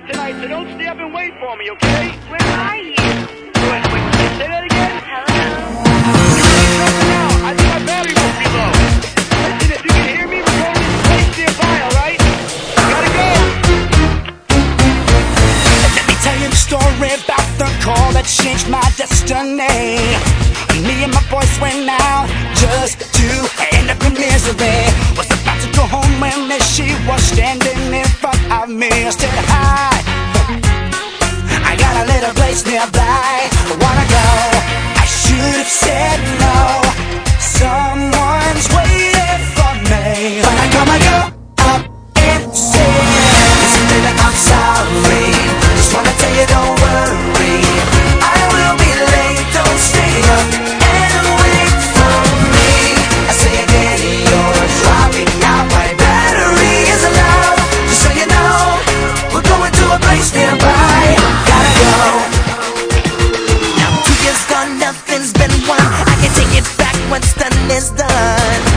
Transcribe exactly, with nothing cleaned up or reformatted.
tonight, so don't stay up and wait for me, okay? Where are you? Wait, wait, wait, say that again? Hello? You're really now. I think my battery must be low. Listen, if you can hear me, we're going to this place nearby, alright? Gotta go! Let me tell you the story about the call that changed my destiny. Me and my boys went out just to end up in misery. Was about to go home when there she was standing in front of me. I said, hi, I got a little place nearby. Wanna go? I should have said no. Someone's waiting for me. But I gotta go up and say, listen, baby, I'm sorry. Just wanna tell you, don't worry. I will be late, don't stay up and wait for me. I say again, you're dropping out. My battery is low. Just so you know, we're going to a place nearby. Gotta go. Now two years gone, nothing's been won. I can take it back, what's done is done.